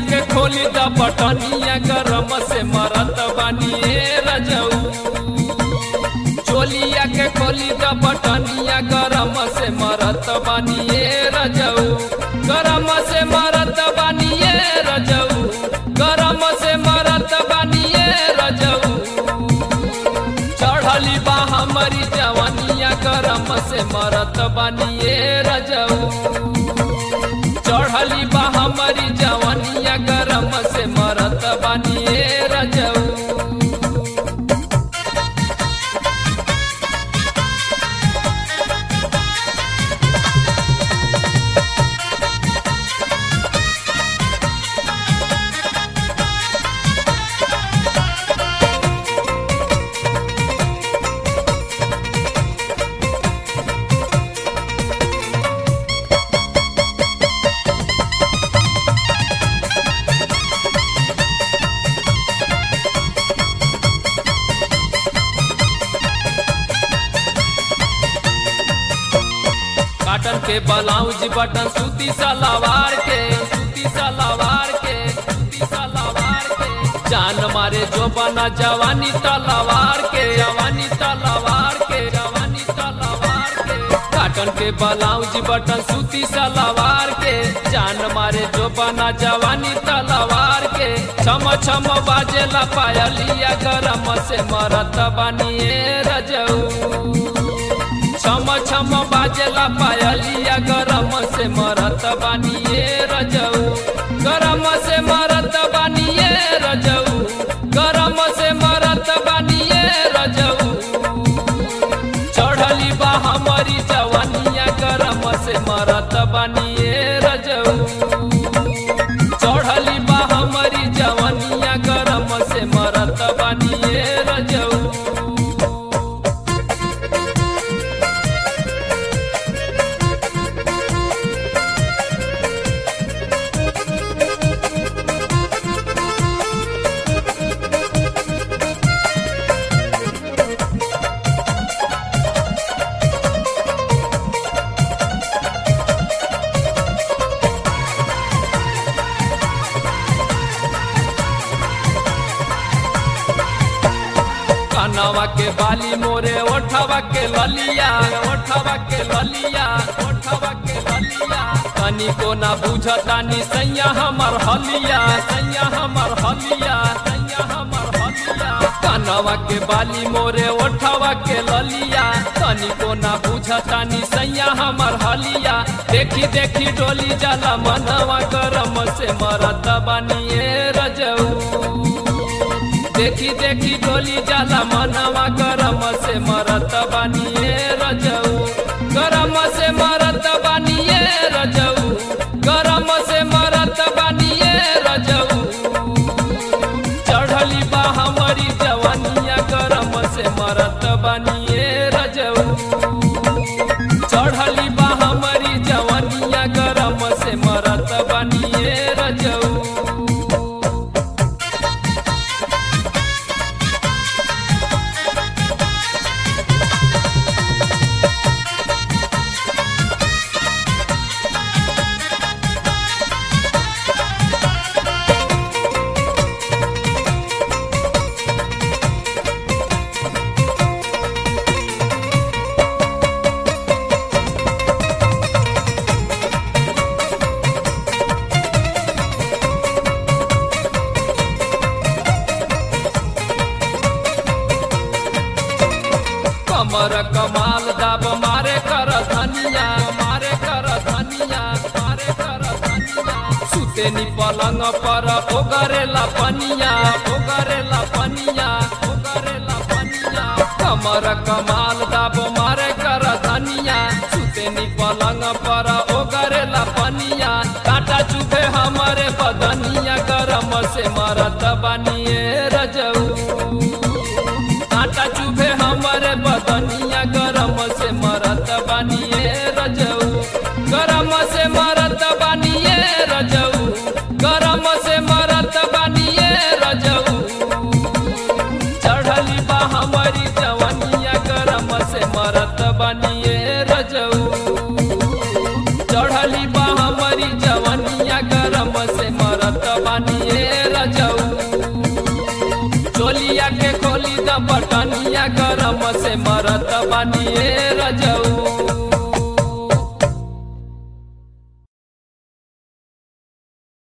के खोली द बटनिया गरम से मरत बानिए रजऊ। चोलिया के खोली द बटनिया गरम से मरत बानिए रजऊ। गरम से मरत बानिए रजऊ। गरम से मरत बानिए रजऊ। चढ़ली बा हमारी जवानिया गरम से मरत बानिए रजऊ। चढ़ली बा हमारी जवानिया गरम से मरत बानिए रजऊ। काटन के ब्लाउज बटन सूती सलवार के, सूती सलवार के, सूती सलवार के। जान मारे जो बना जवानी तलवार के, जवानी तलवार के, जवानी तलवार के। काटन के ब्लाउज बटन सूती सलवार के। जान मारे जो बना जवानी तलवार के। छम छम बाजेला पायलिया गरम से मरत बानिए रजऊ। छम छम बाजेला पायलिया गरम से मरत बानिए रजऊ। गरम से मरत बानिए रजऊ। गरम से मरत बानिए रजऊ। चढ़ली बा हमारी जवानिया गरम से मरत बानिए रजऊ। चढ़ली बा हमारी जवानिया गरम से मरत बानिए रजऊ। कनवा के बाली मोरे ओठवा के ललिया, ओठवा के ललिया, ओठवा के ललिया। तनी को ना बुझतानी सैया हमर हलिया, सैया हमर हलिया, सैया हमर हलिया। कनवा के बाली मोरे ओठवा के ललिया। तनी को ना बुझतानी सैया हमर हलिया। देखी देखी डोली जाला मनवा गरम से मरत बानिए रजऊ। देखी देखी डोली जाला मनवा गरम से मरत बानिए रजऊ। गरम से मरत बानिए रजऊ। गरम से मरत बानिए रजऊ। चढ़ली बा हमारी जवानिया गरम से मरत बानिए रजऊ। चढ़ली बा हमारी जवानिया गरम से मरत बानिए रजऊ। कमर कमाल दाब मारे कर धनिया, मारे कर धनिया, मारे कर धनिया। सुतेनी पलंग पर ओगरेला पनिया, ओगरेला पनिया, ओगरेला पनिया। कमर कमाल दाब मारे कर धनिया। सुतेनी पलंग पर ओगरेला पनिया। काटा चुभे हमारे बदनिया गरम से मरत बानिए रजऊ। काटा चुभे हमारे बदनिया गरम से मरत बानिए रजऊ। गरम से मरत बानिए रजऊ। गरम से मरत बानिए रजऊ। चढ़ली बा हमारी जवानिया गरम से मरत बानिए रजऊ। चढ़ली बा हमारी जवानिया गरम से मरत बानिए चोलिया के खोली द बटनिया गरम से मरत बानी ए रजऊ।